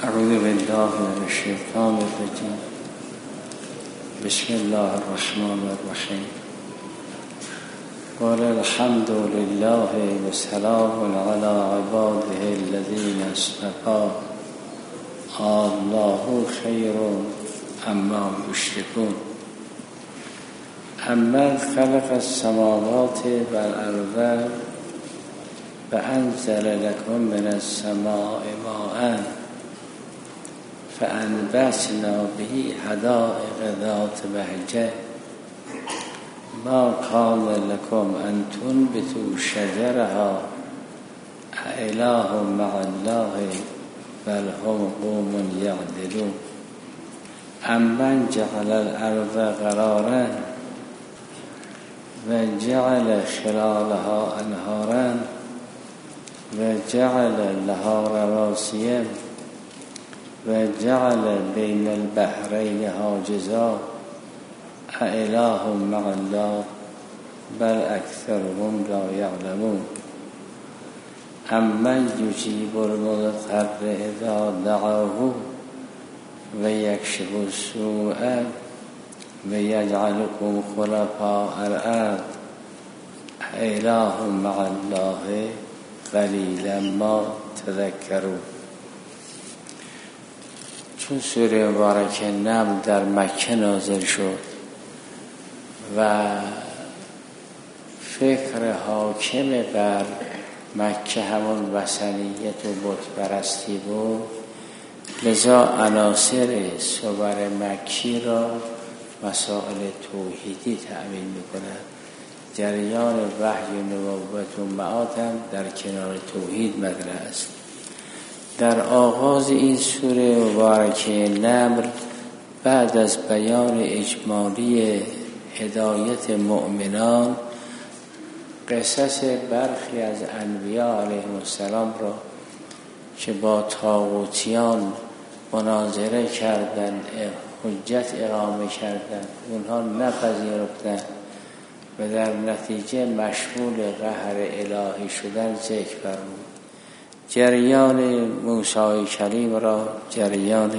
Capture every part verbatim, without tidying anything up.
اعوذ بالله من الشیطان الرجیم. بسم الله الرحمن الرحیم. قال الحمد لله وسلام على عباده الذين اصطفى الله خیر عما یشرکون. امن خلق السماوات والارض وانزل لكم من السماء ماء فأنبتنا به حدائق ذات بهجة ما كان لكم أن تنبتوا شجرها أإله مع الله بل هم قوم يعدلون. أمن جعل الأرض قرارا وجعل خلالها أنهارا وجعل لها رواسي وجعل بين البحرين حاجزا أإله مع الله بل أكثرهم لا يعلمون. أمن يجيب المضطر إذا دعاه ويكشف السوء ويجعلكم خلفاء الأرض أإله مع الله قليلا ما تذكرون. چون سوره مبارکه نمل در مکه نازل شد و فکر حاکم بر مکه همون وثنیت و بت پرستی بود، لذا عناصر صور مکی را مسائل توحیدی تأمین می‌کند. جریان وحی و نبوت و معاد هم در کنار توحید مطرح است. در آغاز این سوره مبارکه نمل بعد از بیان اجمالی هدایت مؤمنان قصص برخی از انبیاء علیهم السلام را که با طاغوتیان مناظره کردند، حجت اقامه کردند، اونها نپذیرفتند و در نتیجه مشمول قهر الهی شدن ذکر فرمود. جریان موسی کلیم را، جریان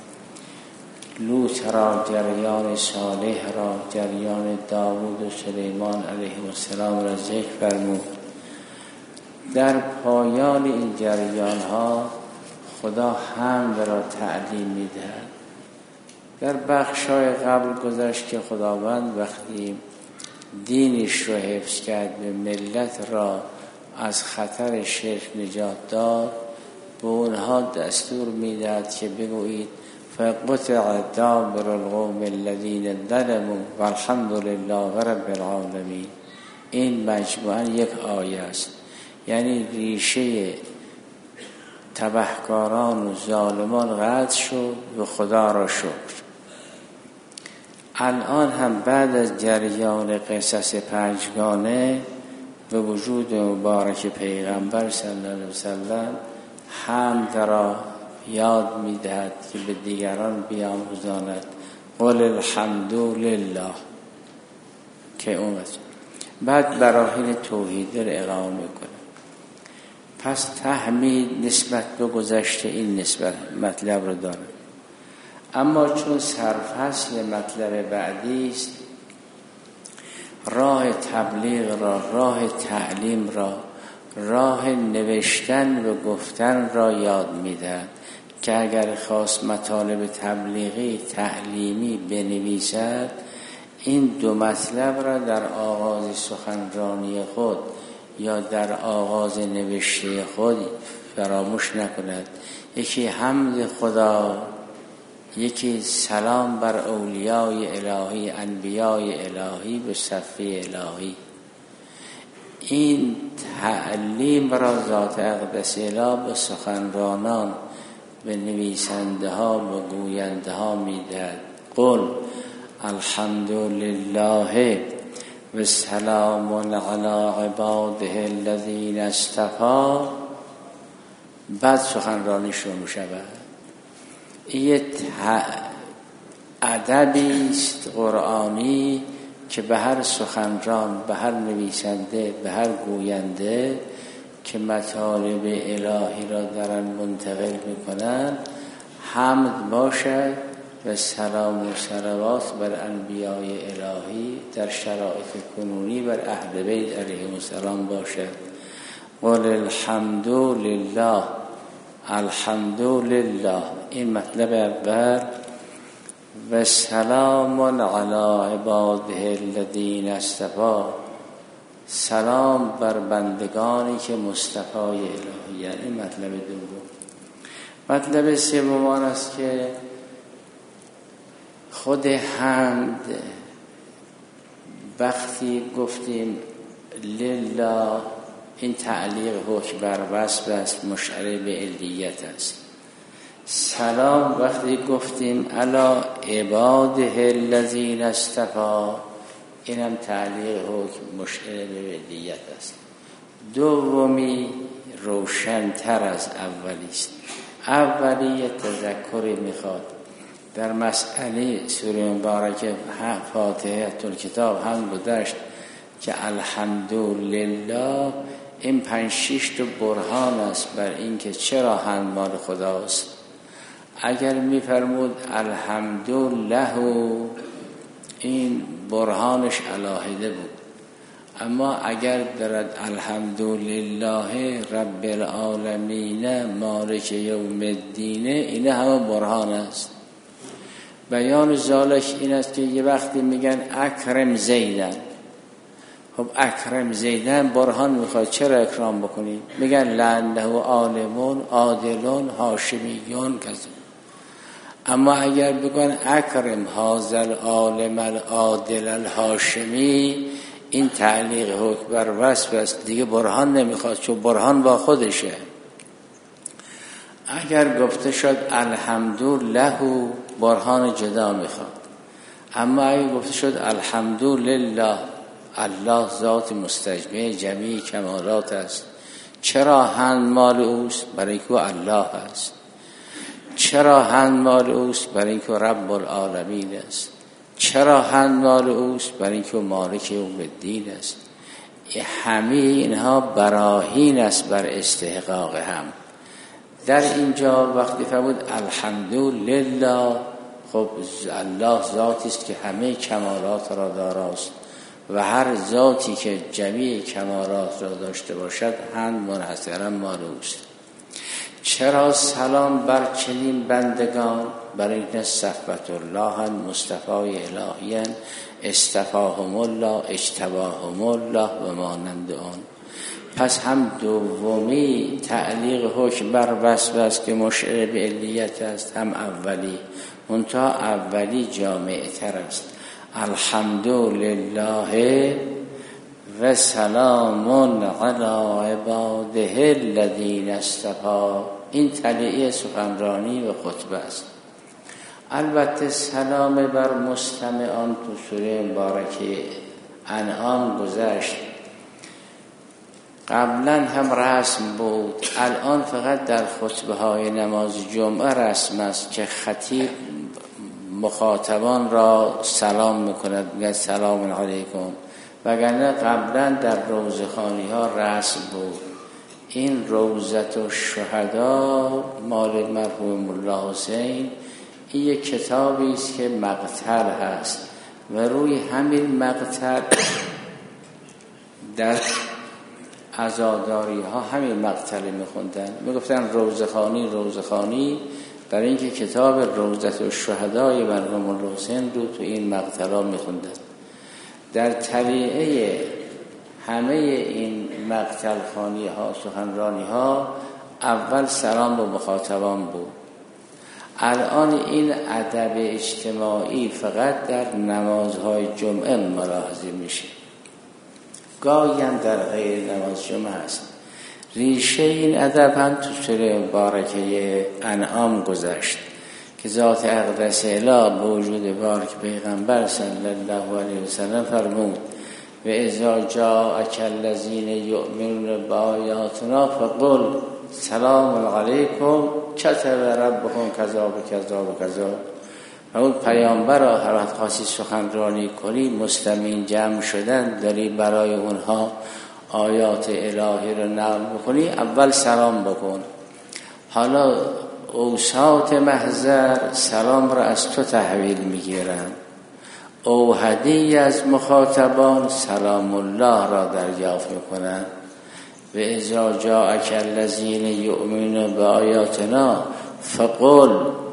لوط را، جریان صالح را، جریان داوود و سلیمان علیهم السلام را ذکر فرمود. در پایان این جریان ها خدا حمد را تعلیم می‌دهد. در بخشای قبل گذشت که خداوند وقتی دینش را حفظ کرد به ملت را از خطر شرک نجات داد، به اونها دستور میداد که بگویید فقطع دابر القوم الذین ظلموا والحمد لله رب العالمین. این مجموعاً یک آیه است، یعنی ریشه تبهکاران و ظالمان قطع شد و خدا را شکر. الان هم بعد از جریان قصص پنجگانه به وجود مبارک پیغمبر صلی الله علیه وسلم حمد را یاد می‌دهد که به دیگران بیاموزاند. قل الحمد لله که اون بعد براهین توحید را اقامه می‌کنه. پس تحمید نسبت به گذشته این نسبت مطلب رو داره، اما چون سرفصل مطلب بعدی است، راه تبلیغ را، راه تعلیم را، راه نوشتن و گفتن را یاد می‌دهد که اگر خواست مطالب تبلیغی تعلیمی بنویسد، این دو مطلب را در آغاز سخنرانی خود یا در آغاز نوشته خود فراموش نکند. یکی حمد خدا، یکی سلام بر اولیای الهی، انبیای الهی به صفه الهی. این تعلیم را ذات اقدس الهی به سخنرانان، به نویسنده ها، به گوینده ها میدهد. قل الحمد لله و سلام علی عباده الذین اصطفی. بعد سخنرانی شروع می‌شود. این ادبی است قرآنی که به هر سخنران، به هر نویسنده، به هر گوینده که مطالب الهی را دارن منتقل میکنن، حمد باشد و سلام و صلوات بر انبیاء الهی در شرایط کنونی بر اهل بیت علیهم السلام باشد. قل الحمد لله، الحمد لله، این مطلب اول. و سلام علی عباده الذین اصطفی، سلام بر بندگانی که مصطفای الهی. این مطلب دوم. مطلب سوم آن است که خود حمد وقتی گفتیم لله، این تعلیق حکم بر وصف است، مشعر به علیت است. سلام وقتی گفتیم علی عباده الذین اصطفی، اینم تعلیق حکم مشعر به علیت است. دومی روشن‌تر از اولی است. اولی تذکری میخواد. در مسئله سوره مبارکه فاتحه الکتاب هم گذشت که الحمدلله این پنج شش تا برهان است بر این که چرا حمد مال خداست. اگر میفرمود الحمدلله این برهانش علاهده بود، اما اگر درد الحمدلله رب العالمین مالک یوم الدین، این همه برهان است. بیان ذالک این است که یه وقتی میگن اکرم زیدن، خب اکرم زیدن برهان میخواد چرا اکرام بکنید؟ میگن لعنه عالمون عادلون هاشمیون کذا. اما اگر بگن اکرم هازل عالم العادل الهاشمی، این تعلیق حکم بر وصف است، دیگه برهان نمیخواد، چون برهان با خودشه. اگر گفته شد الحمدلله برهان جدا میخواد، اما اگر گفته شد الحمدلله، الله ذات مستجمع جمیع کمالات است. چرا حمد مال اوست؟ برای که الله است. چرا حمد مال اوست؟ برای اینکه رب العالمین است. چرا حمد مال اوست؟ برای اینکه مالک یوم الدین است. همه اینها براهین است بر استحقاق هم. در اینجا وقتی فرمود الحمدلله، خب الله ذاتی است که همه کمالات را داراست و هر ذاتی که جمیع کمالات را داشته باشد حمد منحصرا مال اوست. چرا سلام بر چنین بندگان؟ برای این صفوت الله مصطفای الهی استفاهم الله اجتباهم الله و مانند آن. پس هم دومی تعلیق حکم بر وصف است که مشعر به علیت است، هم اولی، منتها اولی جامع تر است. الحمدلله و سلام علی عباده الذین اصطفی، این تلیعه سخنرانی و خطبه است. البته سلام بر مستمعان تو سوره مبارکه انعام گذشت، قبلا هم رسم بود، الان فقط در خطبه های نماز جمعه رسم است که خطیب مخاطبان را سلام میکند، میگه سلام علیکم، وگرنه قبلا در روزخوانی ها رسم بود. این روزت الشهدا مال مرحوم الله حسین، این یک کتابی است که مقتل هست و روی همین مقتل در عزاداری ها همین مقتل میخوندن، میگفتن روزخوانی روزخوانی، برای اینکه کتاب روزت الشهدای مرحوم الله حسین رو تو این مقتل ها میخوندن. در طریعه همه این مقتل خوانی ها سخنرانی ها اول سلام به مخاطبان بود. الان این ادب اجتماعی فقط در نمازهای جمعه ملاحظه میشه، گاهی هم در غیر نماز جمعه هست. ریشه این ادب هم تو سوره مبارکه انعام گذشت که ذات اقدس اله به وجود بارک پیغمبر صلی الله علیه وسلم فرمود و اذا جاءک الذین یؤمنون بآیاتنا فقل سلام علیکم کتب ربکم کذا و کذا و کذا. و اون پیامبر را هر وقت خاصی سخنرانی کنی، مستمعین جمع شدن، داری برای اونها آیات الهی رو نقل بکنی، اول سلام بکن. حالا اوساط محضر سلام را از تو تحویل میگیرند، اوحدی از مخاطبان سلام الله را دریافت میکنند. و اذا جاءک الذین یؤمنون بآیاتنا فقل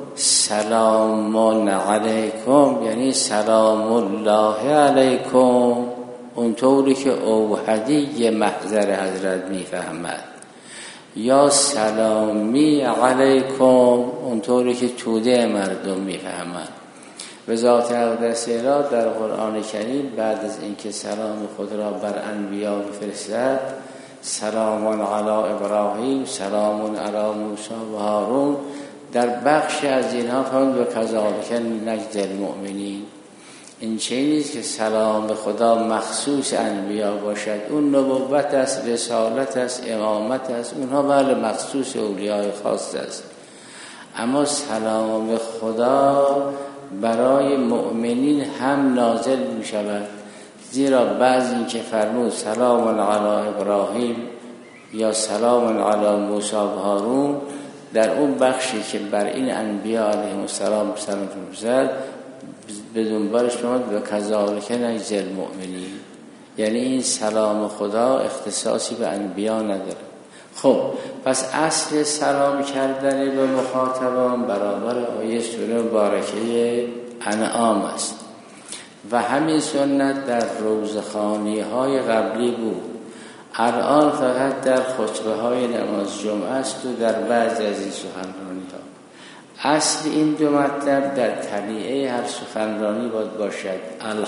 سلام علیکم، یعنی سلام الله علیکم، اونطوری که اوحدی محضر حضرت میفهمد، یا سلامی علیکم، اونطوری که توده مردم میفهمد. و ذات اقدس را در قرآن کریم بعد از اینکه سلام خود را بر انبیا میفرستد، سلام علی ابراهیم، سلام علی موسی و هارون، در بخش از اینها فرمود و کذالک نجزی المؤمنین. این چه نیست که سلام خدا مخصوص انبیا باشد، اون نبوت است، رسالت است، امامت است، اونها بله مخصوص اولیاء خاص است، اما سلام خدا برای مؤمنین هم نازل می شود. زیرا بعضی که فرمود سلام علی ابراهیم یا سلام علی موسی و هارون، در اون بخشی که بر این انبیا علیهم السلام سلام فرستاد بدون برش فرمود و کذالک نجزی المؤمنین، یعنی این سلام خدا اختصاصی به انبیا نداره. خب پس اصل سلام کردن به مخاطبان برابر آیه سوره مبارکه انعام است و همین سنت در روزخوانی های قبلی بود. الان فقط در خطبه های نماز جمعه است و در بعض از این سخنرانی ها. اصل این دو مطلب در طلیعه هر سخنرانی باید باشد: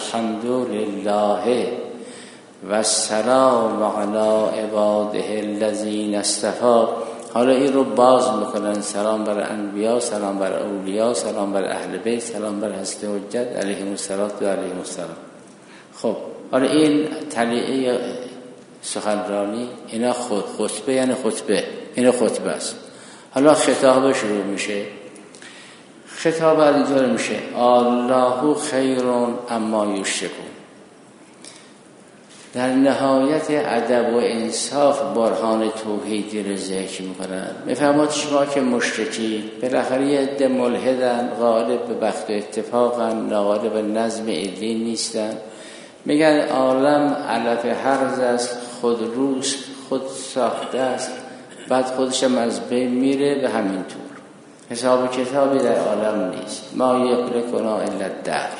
الحمدلله و السلام علی عباده الذین اصطفی. حالا این رو باز میکنن: سلام بر انبیا، سلام بر اولیا، سلام بر اهل بیت، سلام بر حضرت حجت علیهم السلام و علیهم السلام. خب حالا این طلیعه سخنرانی، اینا خود خطبه، یعنی خطبه، این خطبه است. حالا خطاب شروع میشه. خطاب اینجا میشه: الله خیر اما یشرکون. در نهایت ادب و انصاف برهان توحیدی رو ذکر میکنن. میفهمید شما که مشرکی بالاخره یه عده ملحدن، غالب به بخت و اتفاقن، غالب به نظم عدلی نیستن. میگن عالم علف هرز است، خود روست، خود ساخته است، بعد خودش هم از بین میره. به همین طور حساب کتابی در عالم نیست. ما یهلکنا الا الدهر.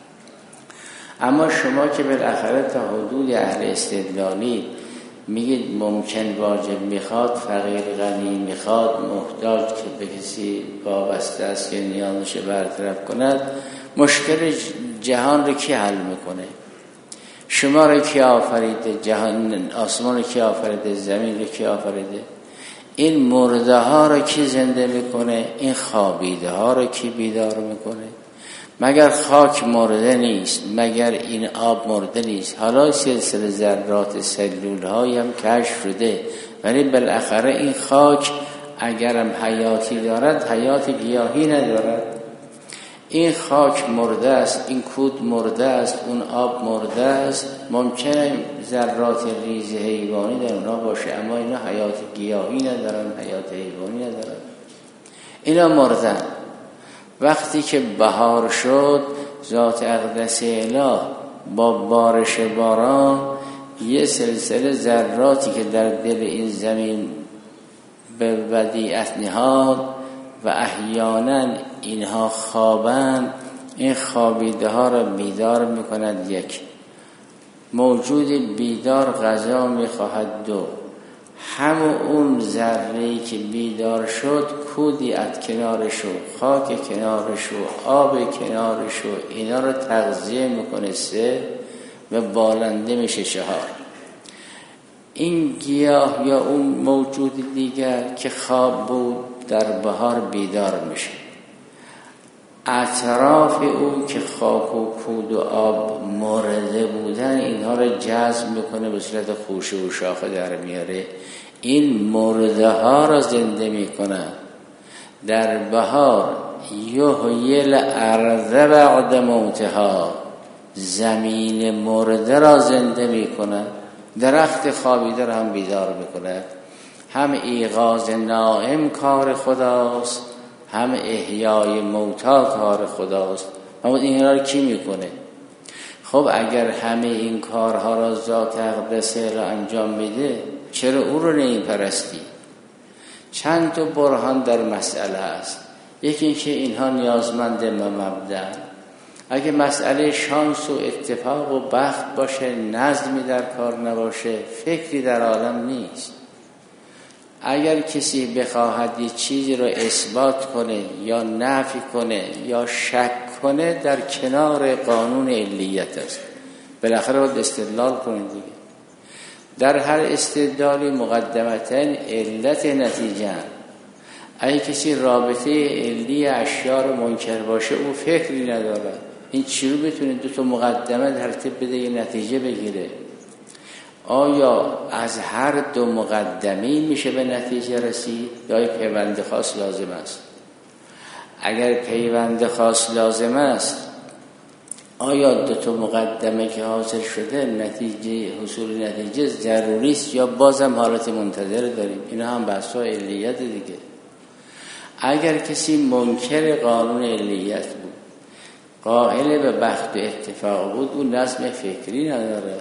اما شما که بالاخره تا حدود اهل استدلالی میگید ممکن واجب میخواد، فقیر غنی میخواد، محتاج که به کسی وابسته است که نیازش برطرف کند، مشکل جهان رو کی حل میکنه؟ شما رو کی آفریده؟ جهان، آسمان رو کی آفریده؟ زمین رو کی آفریده؟ این مرده ها رو کی زنده میکنه؟ این خوابیده ها رو کی بیدار میکنه؟ مگر خاک مرده نیست؟ مگر این آب مرده نیست؟ حالا سلسله ذرات سلول هایی هم کشف شده، ولی بالاخره این خاک اگرم حیاتی دارد، حیات گیاهی ندارد. این خاک مرده است، این کود مرده است، اون آب مرده است. ممکنه ذرات ریز حیوانی در اونها باشه، اما اینا حیات گیاهی ندارن، حیات حیوانی ندارن. اینا مردن. وقتی که بهار شد، ذات اقدس اله با بارش باران یه سلسله ذراتی که در دل این زمین به ودیعت نهاد و احیانا اینها خوابند، این خوابیده ها را بیدار میکند. یک موجود بیدار غذا میخواهد. دو همون اون ذره‌ای که بیدار شد کودی از کنارش و خاک کنارش و آب کنارش و اینا رو تغذیه میکنه. سه و بالنده میشه. چهار این گیاه یا اون موجود دیگر که خواب بود در بهار بیدار میشه. اطراف او که خاک و کود و آب مرده بودن اینها رو جذب میکنه، به صورت خوشه و شاخه در میاره. این مرده ها را زنده میکنه. در بهار یحیی الارض بعد موتها، زمین مرده را زنده میکنه. درخت خوابیده را هم بیدار میکنه. هم ایقاظ نائم کار خداست، هم احیای موتا کار خداست. اما این رو کی میکنه؟ خب اگر همه این کارها را ذات اقدسه را انجام میده، چرا او رو نمیپرستی؟ چند تا برهان در مسئله است. یکی اینکه اینها نیازمند مبدأ. اگه مسئله شانس و اتفاق و بخت باشه، نظمی در کار نباشه، فکری در عالم نیست. اگر کسی بخواهد یه چیزی رو اثبات کنه یا نفی کنه یا شک کنه، در کنار قانون علیت است. بالاخره باید استدلال کنه دیگه. در هر استدلالی مقدمتاً علت نتیجه. اگه کسی رابطه علی اشیا رو منکر باشه، او فکری نداره. این چی رو بتونه دو تا مقدمه ترتیب بده یه نتیجه بگیره؟ آیا از هر دو مقدمی میشه به نتیجه رسید یا پیوند خاص لازم است؟ اگر پیوند خاص لازم است، آیا دو تا مقدمه که حاصل شده نتیجه حصول نتیجه ضروری است یا بازم حالت منتظر داریم؟ اینا هم بحث‌ها علیت دیگه. اگر کسی منکر قانون علیت بود، قائل به بخت و اتفاق بود، اون نظم فکری نداره.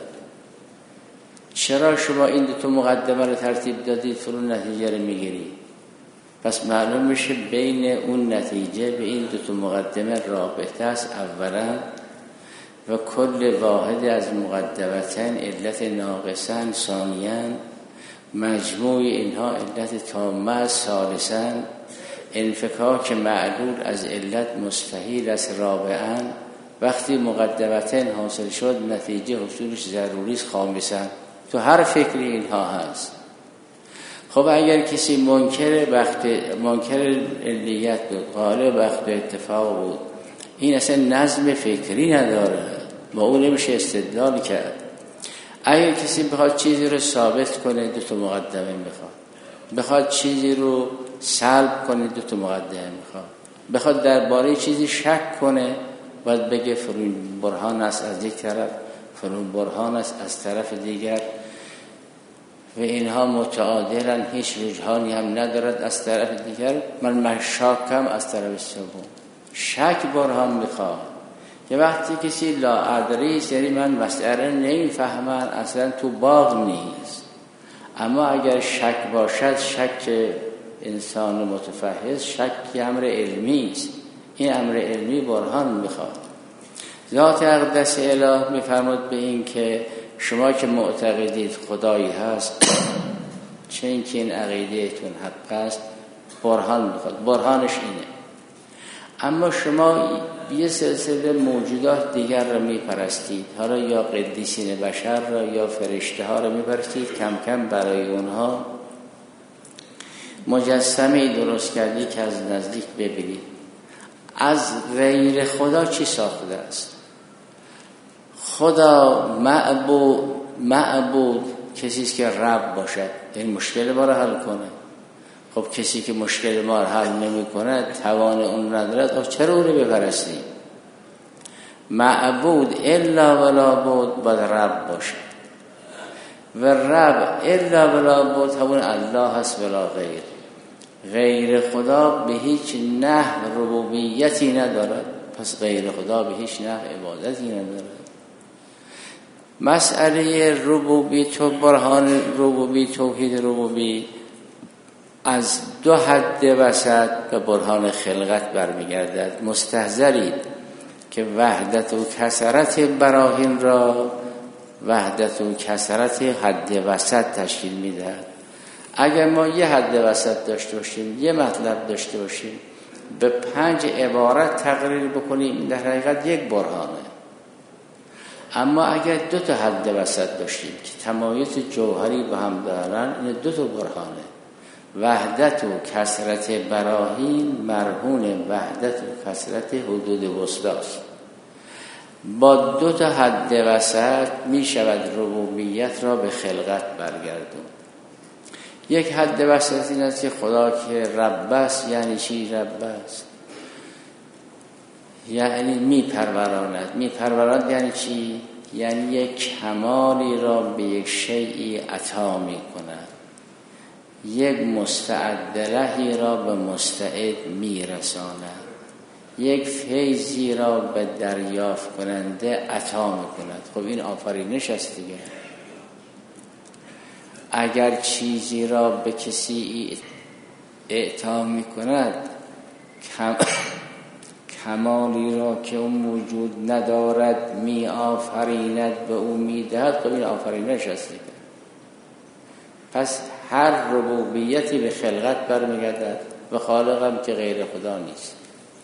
چرا شما این دو تا مقدمه رو ترتیب دادید تو نتیجه رو میگیری؟ پس معلوم میشه بین اون نتیجه به این دو تا مقدمه رابطه است اولا، و کل واحد از مقدمتن علت ناقصن ثانیاً، مجموع اینها علت تامه ثالثاً، انفکاک معلول از علت مستحیل است رابعاً. وقتی مقدمتن حاصل شد، نتیجه حصولش ضروری است خامساً. تو هر فکری اینها هست. خب اگر کسی منکر بخت منکر علیت بود، قائل بخت اتفاق بود، این اصلا نظم فکری نداره، با اون نمیشه استدلال کرد. اگر کسی بخواد چیزی رو ثابت کنه، دو تا مقدمه میخواد. بخواد چیزی رو سلب کنه، دو تا مقدمه میخواد. بخواد درباره چیزی شک کنه، باید بگه فرون برهان است از یک طرف، فرون برهان است از طرف دیگر، و اینها متعادلن، هیچ رجحانی هم ندارد از طرف دیگر. من مشاکم از طرف سوم. شک برهان میخواد. یه وقتی کسی لا ادری سری من مسئله نمیفهمم، اصلا تو باغ نیست. اما اگر شک باشد، شک انسان متفحص، شک امر علمی است. این امر علمی برهان میخواد. ذات اقدس اله میفرماد به این که شما که معتقدید خدایی هست، چه این که این عقیدهتون حق است، برهان میخواد. برهانش اینه. اما شما یه سلسله موجودات دیگر را میپرستید، حالا یا قدیسین بشر را یا فرشته ها را میپرستید، کم کم برای اونها مجسمه درست کردی که از نزدیک ببینید. از غیر خدا چی ساخته است؟ خدا معبود معبود کسی است که رب باشد، این مشکل ما را حل کنه. خب کسی که مشکل ما را حل نمی کنه، توان اون ندارد، چرا اون رو بپرستیم؟ معبود الا ولا بود باید رب باشد، و رب الا ولا بود همون الله هست ولا غیر. غیر خدا به هیچ نحو ربوبیتی ندارد، پس غیر خدا به هیچ نحو عبادتی ندارد. مسئله ربوبی تو برهان ربوبی توحید ربوبی از دو حد وسط به برهان خلقت برمیگردد. مستحضرید که وحدت و کثرت براهین را وحدت و کثرت حد وسط تشکیل میدهد. اگر ما یه حد وسط داشته باشیم، یه مطلب داشته باشیم، به پنج عبارت تقریر بکنیم، در حقیقت یک برهانه. اما اگر دو تا حد وسط داشتیم که تمایز جوهری با هم دارن، این دو تا برهانه. وحدت و کثرت براهین مرهون وحدت و کثرت حدود وسطاست. با دو تا حد وسط می شود ربوبیت را به خلقت برگردون. یک حد وسط این است که خدا که رب است. یعنی چی رب است؟ یعنی می پروراند. می پروراند یعنی چی؟ یعنی یک کمالی را به یک شیئی عطا می کند. یک مستعد لهی را به مستعد میرساند، یک فیضی را به دریافت کننده عطا میکند. خب این آفرینش است دیگه. اگر چیزی را به کسی اعطا میکند، کم کمالی را که اون موجود ندارد می آفریند به او میدهد، خب این آفرینش است دیگه. پس هر ربوبیتی به خلقت برمیگردد، به خالق هم که غیر خدا نیست.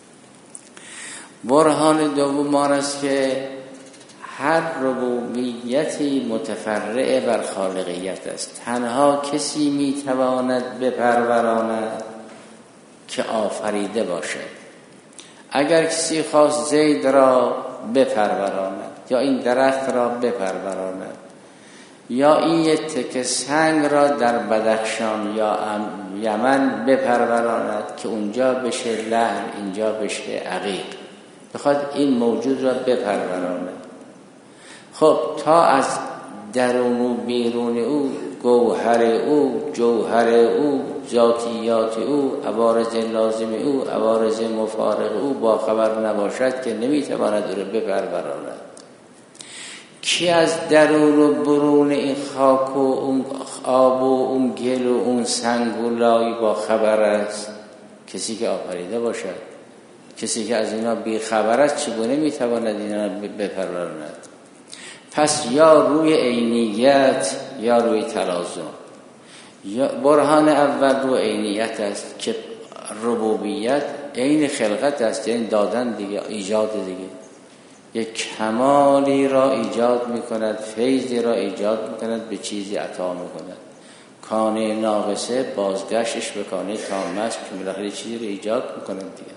برهان دوم آن است که هر ربوبیتی متفرع بر خالقیت است. تنها کسی میتواند بپروراند که آفریده باشد. اگر کسی خواست زید را بپروراند یا این درخت را بپروراند یا این یک تکه سنگ را در بدخشان یا یمن بپروراند که اونجا بشه لحم اینجا بشه عقیق، بخواد این موجود را بپروراند، خب تا از درون و بیرون او، گوهر او، جوهر او، ذاتیات او، عوارض لازم او، عوارض مفارق او با خبر نباشد که نمیتواند او را بپروراند. کی از درون و برون این خاک و اون آب و اون گل و اون سنگ و لای با خبر است؟ کسی که آفریده باشد. کسی که از اینا بی خبر است چگونه میتواند اینا بپروراند؟ پس یا روی عینیت یا روی تلازم. یا برهان اول روی عینیت است که ربوبیت عین خلقت است، یعنی دادن دیگه، ایجاد دیگه. یک کمالی را ایجاد میکند، فیضی را ایجاد میکند، به چیزی عطا میکند. کانه ناقصه بازگشتش به کانه تام است که بالاخره چیزی را ایجاد میکند دیگه.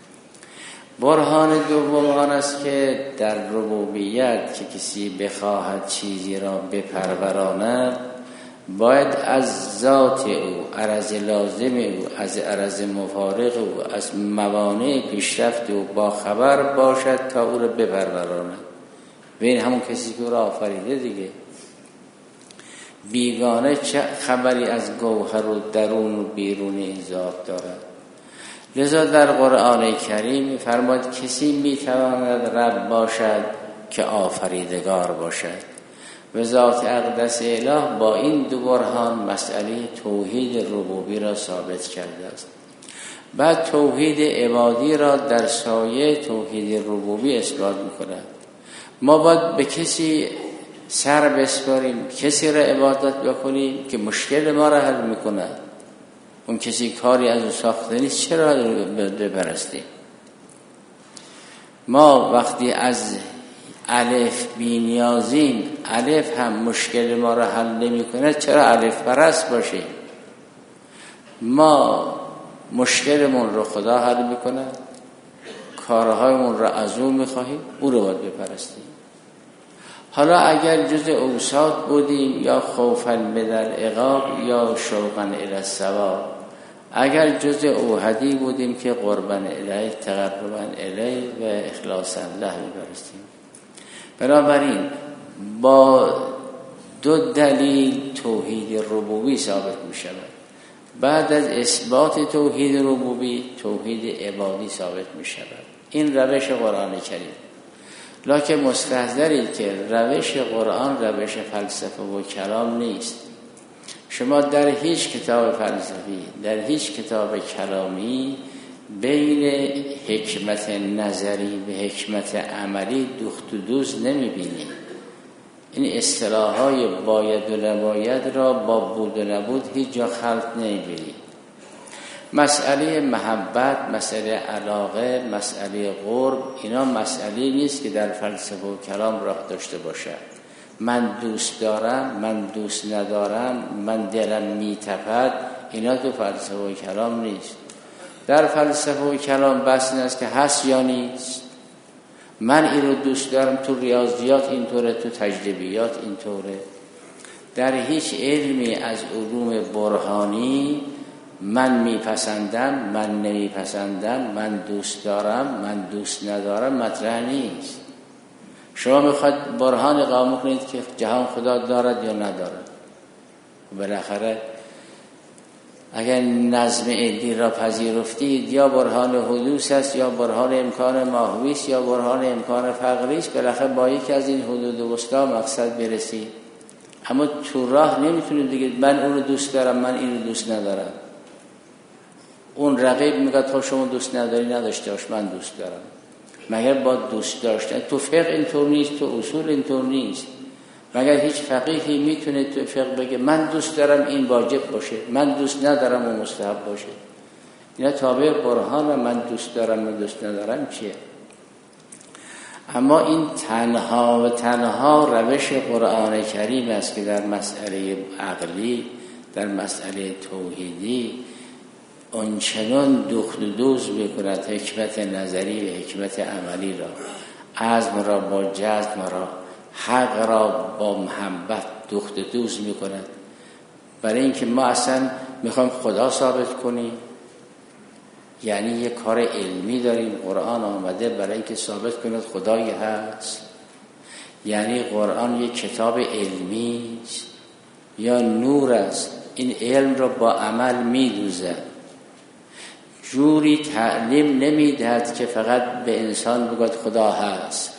برهان دوم آن است که در ربوبیت که کسی بخواهد چیزی را بپروراند، باید از ذات او، عرض لازم او، از عرض مفارق او، از موانع پیشرفت او با خبر باشد تا او را بپروراند. و این همون کسی که او را آفریده دیگه. بیگانه چه خبری از گوهر و درون و بیرون این ذات دارد؟ لذا در قرآن کریم می‌فرماید کسی میتواند رب باشد که آفریدگار باشد. و ذات اقدس اله با این دو برهان مسئله توحید ربوبی را ثابت کرده است. بعد توحید عبادی را در سایه توحید ربوبی اثبات می‌کند. ما باید به کسی سر بسپاریم، کسی را عبادت بکنیم که مشکل ما را حل می‌کند. اون کسی کاری از او ساخته نیست، چرا بپرستیم؟ ما وقتی از الف بی نیازیم، الف هم مشکل ما را حل نمی کند، چرا الف پرست باشیم؟ ما مشکلمون رو خدا حل می کند، کارهایمون را از او می خواهیم، او رو باید بپرستیم. حالا اگر جز اوساط بودیم یا خوفا من العقاب یا شوقا الی الثواب، اگر جز اوحدی بودیم که قربا الیه، تقربا الیه و اخلاصا له می‌برستیم. بنابراین با دو دلیل توحید ربوبی ثابت می‌شود. بعد از اثبات توحید ربوبی توحید عبادی ثابت می‌شود. این روش قرآن کریم. لکن مستحضرید که روش قرآن روش فلسفه و کلام نیست. شما در هیچ کتاب فلسفی، در هیچ کتاب کلامی بین حکمت نظری و حکمت عملی دوخت و دوز نمیبینید. این اصطلاح‌های باید و نباید را با بود و نبود هیچ جا خلط نمیبینید. مسئله محبت، مسئله علاقه، مسئله قرب، اینا مسئله نیست که در فلسفه و کلام راه داشته باشد. من دوست دارم، من دوست ندارم، من دلم میتپد، اینا تو فلسفه و کلام نیست. در فلسفه و کلام بحث این است که هست یا نیست. من این رو دوست دارم، تو ریاضیات اینطوره، تو تجربیات اینطوره. در هیچ علمی از علوم برهانی من میپسندم، من نمیپسندم، من دوست دارم، من دوست ندارم مطرح نیست. شما میخواد برهان اقامه کنید که جهان خدا دارد یا ندارد. بالاخره اگر نظم عدی را پذیرفتید یا برهان حدوث است یا برهان امکان ماهوی است یا برهان امکان فقری است، بالاخره با یکی از این حدود وسطا مقصد برسید. اما تو راه نمیتونید دیگه من اون رو دوست دارم من این رو دوست ندارم. اون رقیب میگه تو شما دوست نداری نداشته باش من دوست دارم. مگر با دوست داشتن تو فقه اینطور نیست، تو اصول اینطور نیست. مگر هیچ فقیهی میتونه تو فقه بگه من دوست دارم این واجب باشه من دوست ندارم اون مستحب باشه؟ اینا تابع برهان من دوست دارم من دوست ندارم چیه؟ اما این تنها و تنها روش قرآن کریم است که در مسئله عقلی در مسئله توحیدی اونچنان دخل و دوز میکند حکمت نظری و حکمت عملی را، عزم را با جزم را، حق را با محبت دخل و دوز میکند. برای اینکه ما اصلا میخوایم خدا ثابت کنیم، یعنی یک کار علمی داریم. قرآن آمده برای اینکه ثابت کند خدایی هست، یعنی قرآن یک کتاب علمی است یا نور است. این علم را با عمل میدوزد، جوری تعلیم نمیدهد که فقط به انسان بگوید خدا هست،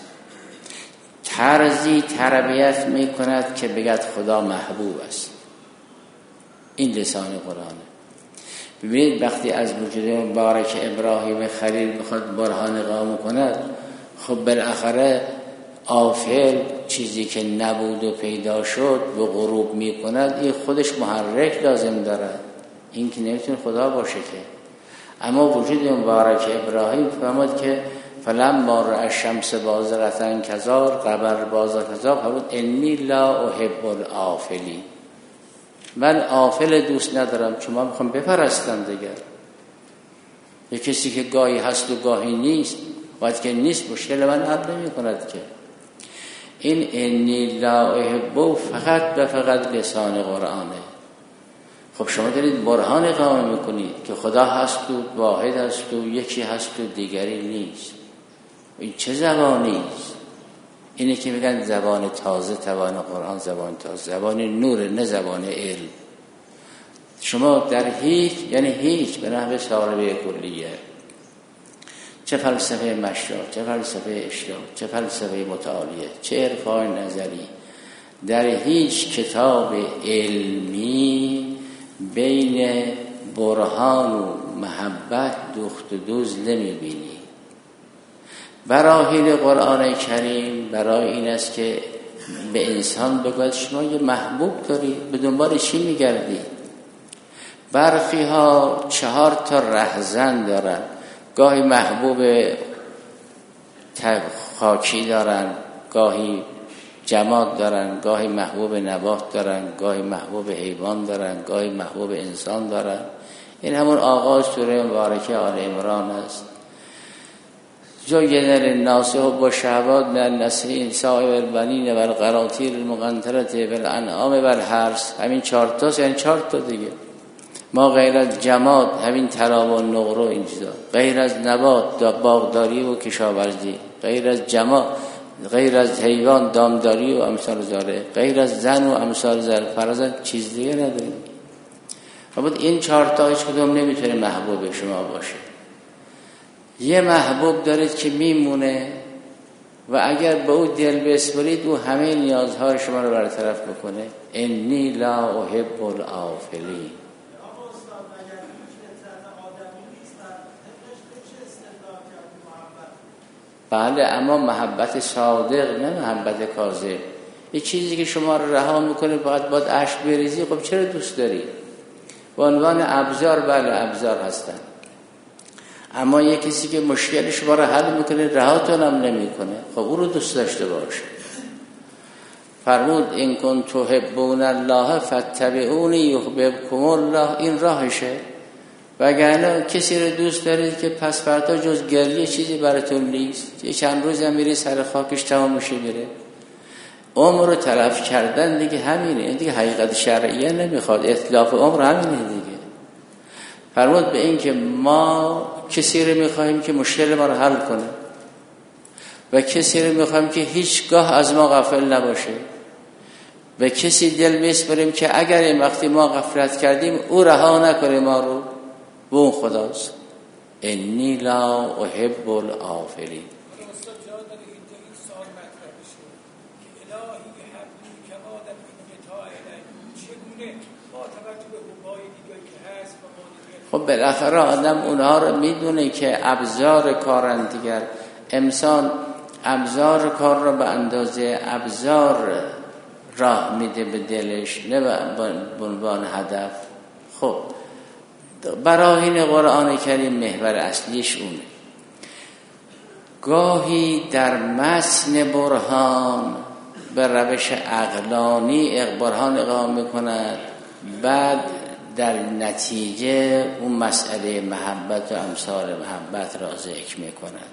طرزی تربیت میکند که بگوید خدا محبوب است. این لسان قرآنه. ببینید وقتی از وجود مبارک ابراهیم خلیل میخواد برهان قائم کند، خب بالاخره آفل چیزی که نبود و پیدا شد و غروب میکند این خودش محرک لازم دارد، این که نمیتونه خدا باشه که. اما وجود مبارک ابراهیم فرمود که فلما رأى الشمس بازغة كذار قمر بازغ كذار فرمود انی لا احب الآفلین، من آفل دوست ندارم چون من میخوام بپرستم دیگر. یه کسی که گاهی هست و گاهی نیست، وقتی که نیست مشکل من حل نمی کند که. این انی لا احب فقط و فقط لسان قرآنه. خب شما دارید برهان قائم میکنید که خدا هست و واحد هست و یکی هست و دیگری نیست. این چه زبانی است؟ اینه که میگن زبان تازه، زبان قرآن زبان تازه، زبان نور، نه زبان علم. شما در هیچ یعنی هیچ به نحو سالبه کلیه، چه فلسفه مشروع، چه فلسفه اشراق، چه فلسفه متعالیه، چه عرفان نظری، در هیچ کتاب علمی بین برهان و محبت دخت و دوز نمیبینی. براهین قرآن کریم برای این است که به انسان بگوید شما یه محبوب داری، به دنبال چی میگردی؟ برخی ها چهار تا رهزن دارن، گاهی محبوب خاکی دارن، گاهی جماد دارن، گاهی محبوب نبات دارن، گاهی محبوب حیوان دارن، گاهی محبوب انسان دارن. این همون آغاز سوره مبارکه آل عمران است. زین للناس حب الشهوات من النساء والبنین والقناطیر المقنطرة والانعام والحرث. همین چهار تاست، یعنی چهار تا دیگه. ما غیر از جماد همین طلا و نقره و این چیزا، غیر از نبات باغداری و کشاورزی، غیر از جماد، غیر از حیوان دامداری و امثال ذالک، غیر از زن و امثال ذالک، فرضاً چیز دیگه نداریم. اما این چهار تا هیچ کدوم نمیتونه محبوب شما باشه. یه محبوب دارید که میمونه و اگر به او دل بسپرید او همه نیازهای شما رو برطرف بکنه. انی لا احب الآفلین. بله، اما محبت صادق نه محبت کاذب. یه چیزی که شما رو رها میکنه باید باید اشک بریزی، خب چرا دوست داری؟ به عنوان ابزار، بله ابزار هستن، اما یه کسی که مشکل شما رو حل میکنه رهاتون هم نمیکنه، خب او رو دوست داشته باش. فرمود این کن تحبون الله فاتبعونی یحببکم الله. این راهشه. وگرنه کسی رو دوست دارید که پس فردا جز گریه چیزی براتون نیست، یه چند روز هم میری سر خاکش تمام میشه میره. عمر رو تلف کردن دیگه همینه. این دیگه حقیقت شرعیه نمیخواد، اتلاف عمر همینه دیگه. فرمود به این که ما کسی رو میخواهیم که مشکل ما رو حل کنه و کسی رو میخواهیم که هیچگاه از ما غافل نباشه. به کسی دل بسپریم که اگر این وقتی ما غفلت کردیم او رها نکنه ما رو، و اون خداست. انی لا احب الغافلین. خب بالاخره آدم اونها رو میدونه که ابزار کارن دیگر. انسان ابزار کار رو به اندازه ابزار راه میده به دلش، نه به عنوان هدف. خب براهین قرآن کریم محور اصلیش اونه. گاهی در متن برهان به روش عقلانی برهان اقامه میکند، بعد در نتیجه اون مسئله محبت و امثال محبت را ذکر میکند.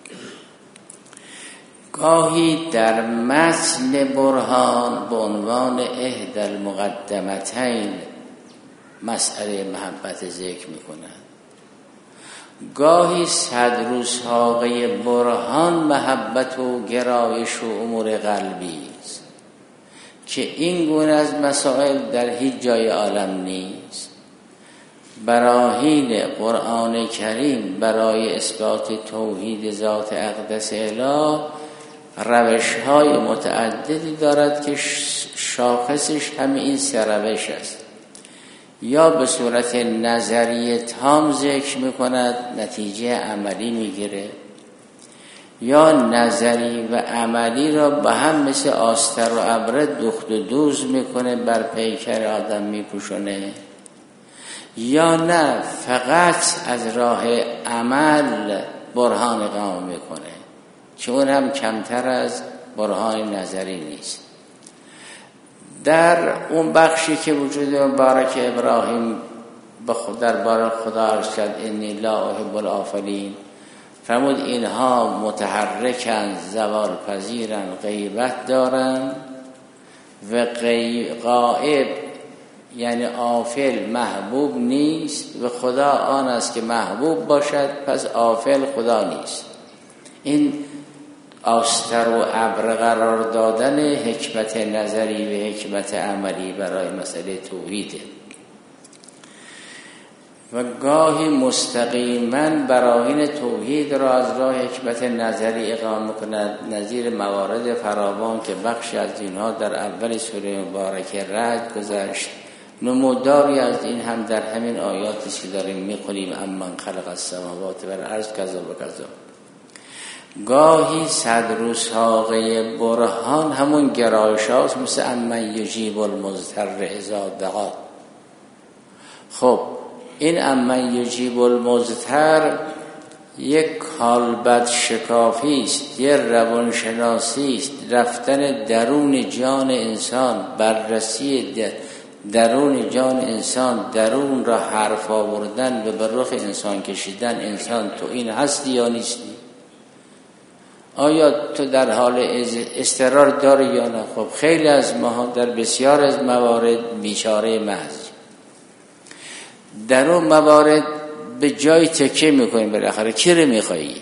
گاهی در متن برهان به عنوان احدی المقدمتین مسئله محبت ذکر میکند. گاهی صد روزهاقه برهان محبت و گرایش و امور قلبی است که این گونه از مسائل در هیچ جای عالم نیست. براهین قرآن کریم برای اثبات توحید ذات اقدس اله روش های متعددی دارد که شاخصش همین این سه روش است. یا به صورت نظریه تام ذکر میکند، نتیجه عملی میگیره، یا نظری و عملی را به هم مثل آستر و ابره دوخت و دوز میکنه، بر پیکر آدم میپوشونه، یا نه فقط از راه عمل برهان اقامه میکنه که اون هم کمتر از برهان نظری نیست. در اون بخشی که وجود مبارک ابراهیم در بار خدا عرض کرد انی لا احب الغافلین، فرمود اینها متحرکن، زوال پذیرن، غیبت دارن و غائب یعنی غافل محبوب نیست و خدا آن است که محبوب باشد، پس غافل خدا نیست. این آستر و ابر قرار دادن حکمت نظری و حکمت عملی برای مسئله توحیده. و گاهی مستقیما براهین توحید را از راه حکمت نظری اقامه کند، نظیر موارد فراوان که بخشی از اینها در اول سوره مبارکه رعد گذشت. نموداری از این هم در همین آیاتی که داریم میخونیم، امن خلق السماوات والارض کذا و کذا. گاهی صد روزهاقه برهان همون گرایش هاست، مثل امن یجیب المضطر اذا دعا. خب این امن یجیب المضطر یک کالبد شکافی است، یک روانشناسی است، رفتن درون جان انسان، بررسی درون جان انسان، درون را حرف آوردن و به رخ انسان کشیدن. انسان تو این هستی یا نیستی؟ آیا تو در حال استقرار داری یا نه؟ خب خیلی از ما در بسیار از موارد بیچاره محض، در اون موارد به جای تکیه میکنیم. بالاخره کی رو میخوایی؟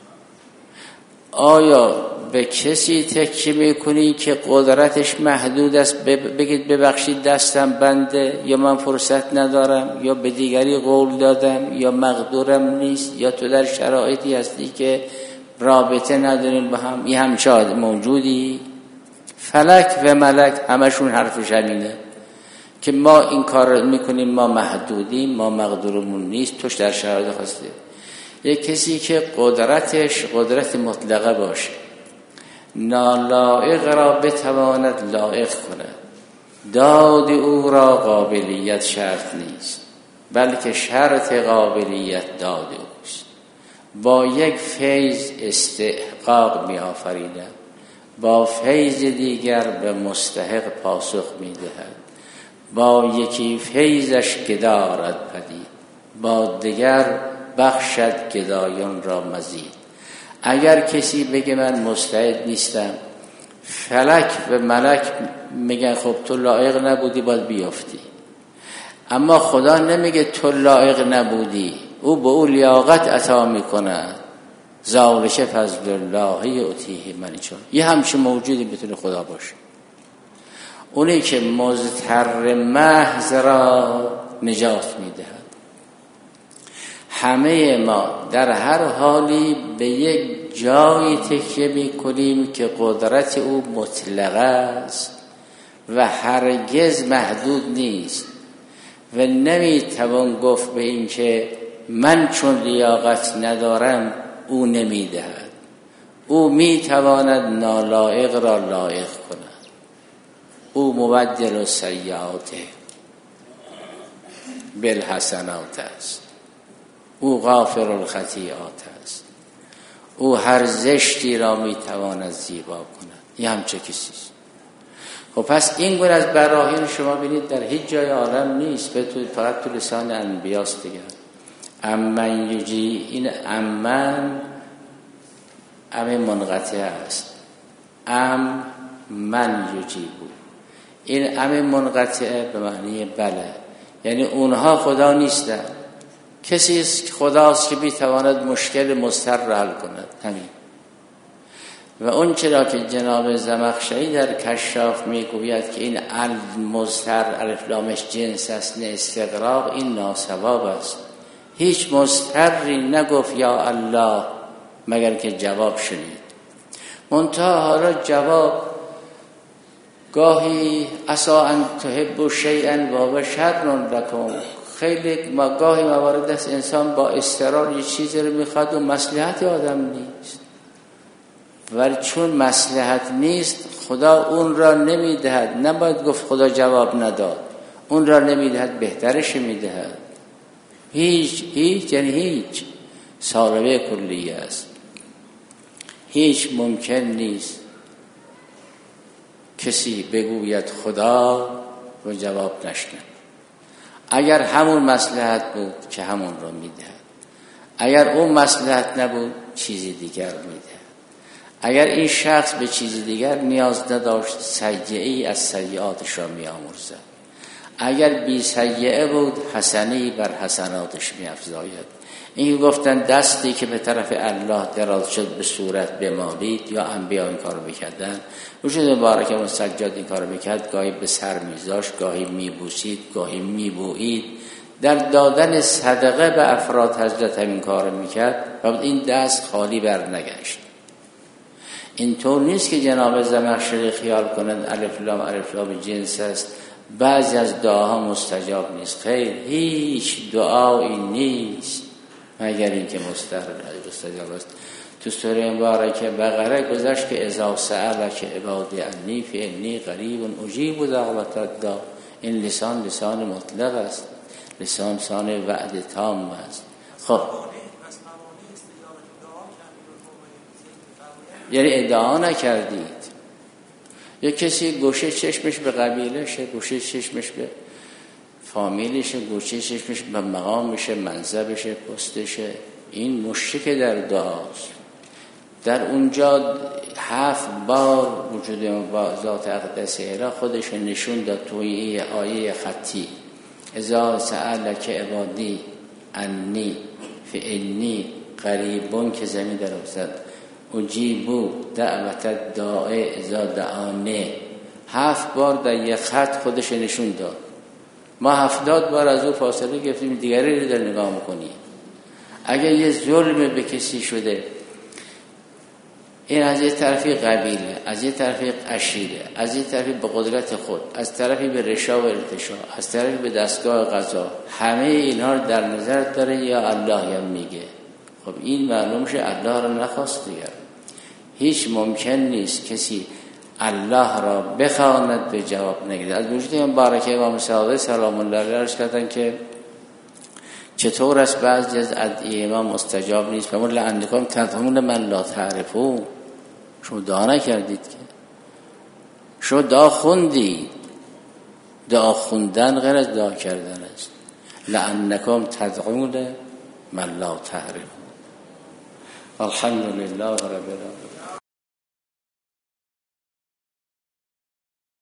آیا به کسی تکیه میکنی که قدرتش محدود است، بگید ببخشید دستم بنده، یا من فرصت ندارم، یا به دیگری قول دادم، یا مقدورم نیست، یا تو در شرایطی هستی که رابطه نداریم با هم؟ این همچه موجودی؟ فلک و ملک همشون حرفش همینه که ما این کار رو میکنیم، ما محدودیم، ما مقدورمون نیست، توش در شرایط خواسته. یک کسی که قدرتش قدرت مطلقه باشه، نالائق را بتواند لائق کنه، داد او را قابلیت شرط نیست، بلکه شرط قابلیت داد اوست. با یک فیض استحقاق می آفریدد، با فیض دیگر به مستحق پاسخ می دهد. با یکی فیضش گدا آرد پدید، با دیگر بخشد گدایان را مزید. اگر کسی بگه من مستعد نیستم، فلک و ملک میگن خب تو لایق نبودی باید بیافتی. اما خدا نمیگه تو لایق نبودی، او به او لیاقت عطا میکنه. ذالک فضل الله یؤتیه من یشاء. یه همچین موجودی بتونه خدا باشه. اونی که مضطر محض را نجات میدهد. همه ما در هر حالی به یک جایی تکیه میکنیم که قدرت او مطلق است و هرگز محدود نیست و نمیتوان گفت به این که من چون لیاقت ندارم او نمیدهد. او میتواند نالایق را لایق کند. او مبدل السیئات بالحسنات است. او غافر الخطیئات است. او هر زشتی را میتواند زیبا کند. یه همچه کسیست. خب پس این گونه از براهین شما بینید در هیچ جای عالم نیست، به تو فقط تو لسان انبیاست دیگه. امن یجی، این امن ام منقطع است. ام من یجی بود. این ام منقطع به معنی بله، یعنی اونها خدا نیستن. کسی است خداست که بیتواند مشکل مضطر را حل کند. همین. و اون چرا که جناب زمخشری در کشاف میگوید که این المضطر الف لامش جنس است نه استغراق، این ناصواب است. هیچ مضطری نگفت یا الله مگر که جواب شنید. منتها حالا جواب گاهی عسا ان تحبوا شیئا و هو شر لکم، خیلی ما گاهی موارد است انسان با اصرار یه چیزی رو میخواد و مصلحت آدم نیست، ولی چون مصلحت نیست خدا اون را نمیدهد. نباید گفت خدا جواب نداد، اون را نمیدهد، بهترش میدهد. هیچ هیچ یعنی هیچ سالبه کلیه است. هیچ ممکن نیست کسی بگوید خدا و جواب نشنه. اگر همون مصلحت بود که همون را میدهد، اگر اون مصلحت نبود چیزی دیگر میدهد. اگر این شخص به چیزی دیگر نیاز نداشت سیئه‌ای از سیئاتش را میآمرزد. اگر بی سیئه بود حسنه‌ای بر حسناتش میافزاید. این گفتن دستی که به طرف الله دراز شد به صورت بمالید، یا انبیا این کارو میکردن. وجود مبارک مسجد این کارو میکرد، گاهی به سر میذاشت، گاهی میبوسید، گاهی میبویید. در دادن صدقه به افراد حضرت همین کارو میکرد و این دست خالی بر نگشت. اینطور نیست که جناب زمخشری خیال کنند الف لام الف لام جنس است، بعضی از دعاها مستجاب نیست. خیر، هیچ دعایی نیست مگر این که مستجاب است. تو سوره مبارکه بقره گذشت که اذا سألک عبادی عنی فانی قریب اجیب دعوت الداع. این لسان لسان مطلق است، لسان لسان وعد تام است. خب یعنی ادعا نکردید. یک کسی گوشه چشمش به قبیلشه، گوشه چشمش به فامیلشه، گوشه چشمش به مقامشه، منصبشه، پستشه. این مشرک در دعاست. در اونجا هفت بار وجود ذات اقدسه را خودش نشون داد توی آیه خطی. اذا سألک عبادی انی فانی قریبون که زمین در افتاد اجیبو دعوت الداعی اذا دعانه. هفت بار در یک خط خودش نشون داد. ما هفتاد بار از او فاصله گرفتیم، دیگری رو در نگاه میکنیم. اگر یه ظلم به کسی شده، این از یه طرفی قبیله، از یه طرفی عشیره، از یه طرفی به قدرت خود، از طرفی به رشا و ارتشا، از طرفی به دستگاه قضا، همه اینها رو در نظر داره یا الله هم میگه. خب این معلوم شه الله رو نخواست دیگر. هیچ ممکن نیست کسی الله را بخواند به جواب نگیرد. از وجود مبارکه امام صادق سلام الله علیه عرض کردن که چطور است بعضی از ادعیه ما مستجاب نیست. فرمود لعلکم تدعون من لا تعرفون. شما دعا نکردید که، شما دعا خوندید. دعا خوندن غیر از دعا کردن است. لعلکم تدعون من لا تعرفون. الحمدلله رب العالمین.